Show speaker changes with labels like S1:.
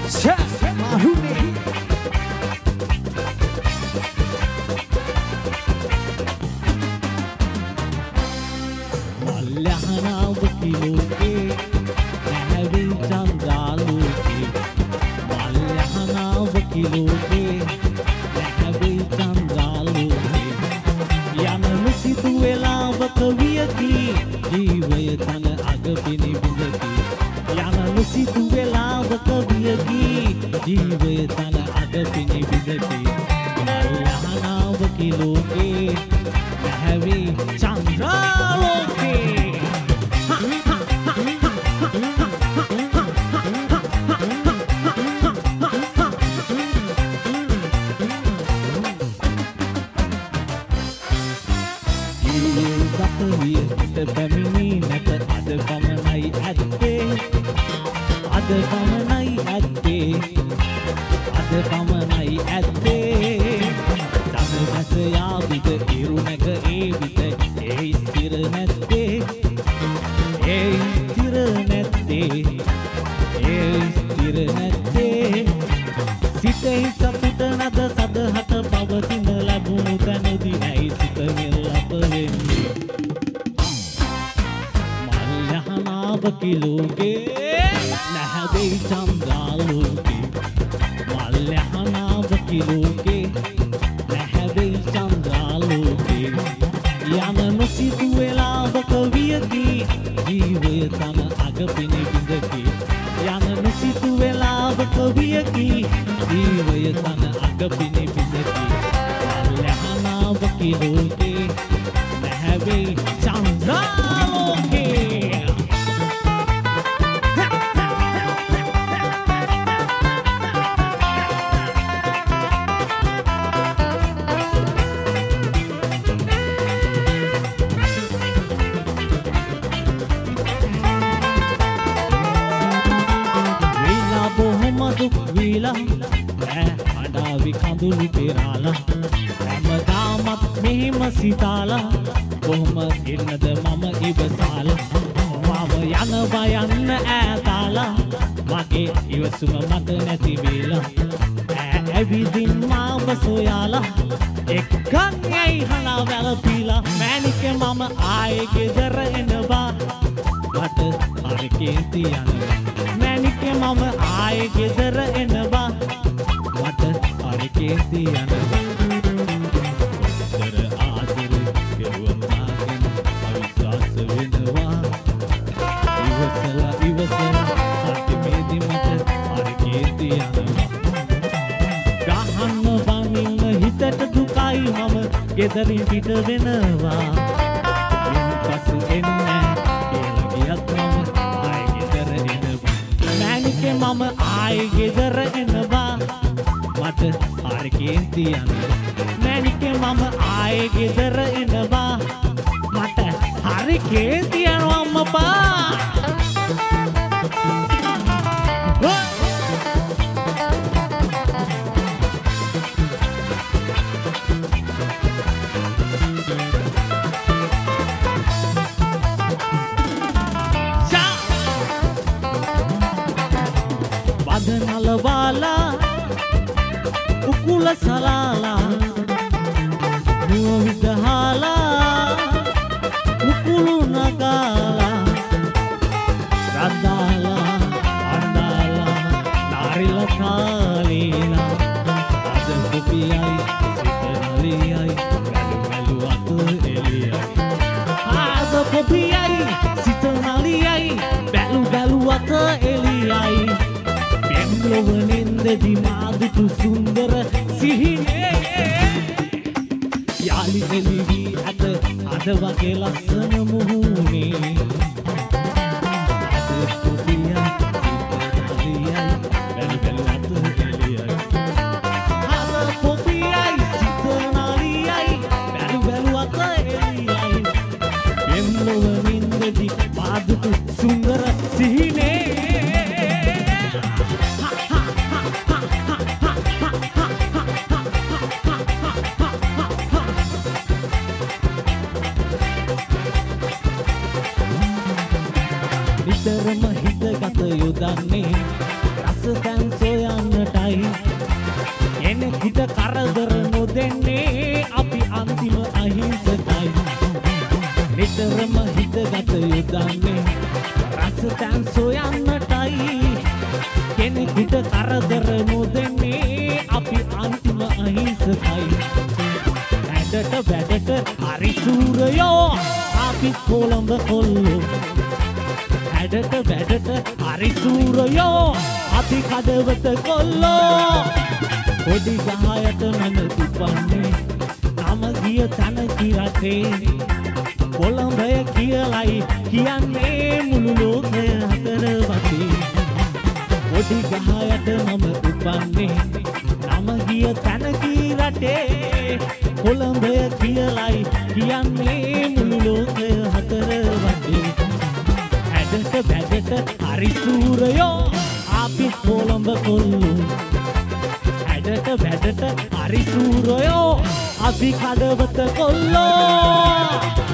S1: නිතරම හිතගත යොදන්නේ රස තැන් සොයන්නටයි කෙනෙකුට කරදර නොදෙන්නේ අපි අන්තිම අහිංසකයි නිතරම හිතගත යුදන්නේ රස තැන් සොයන්නටයි කෙනෙකුට කරදර නොදෙන්නේ අපි අන්තිම අහිංසකයි වැඩට හරි සූරයෝ අපි කොළඹ කොල්ලෝ වැඩට හරි සූරයෝ අපි කඩවත කොල්ලෝ පොඩි ගහයට මම උපන්නේ නම ගිය තන කිරටේ කොළඹය කියලයි කියන්නේ මුළු ලෝකය අතර වටේ පොඩි ගහයට මම උපන්නේ නම ගිය තන කිරටේ කොළඹය කියලයි කියන්නේ මුළු ලෝකය අතර වටේ වැඩට හරි සූරයෝ අපි කොළඹ කොල්ලෝ වැඩට හරි සූරයෝ අපි කඩවත කොල්ලෝ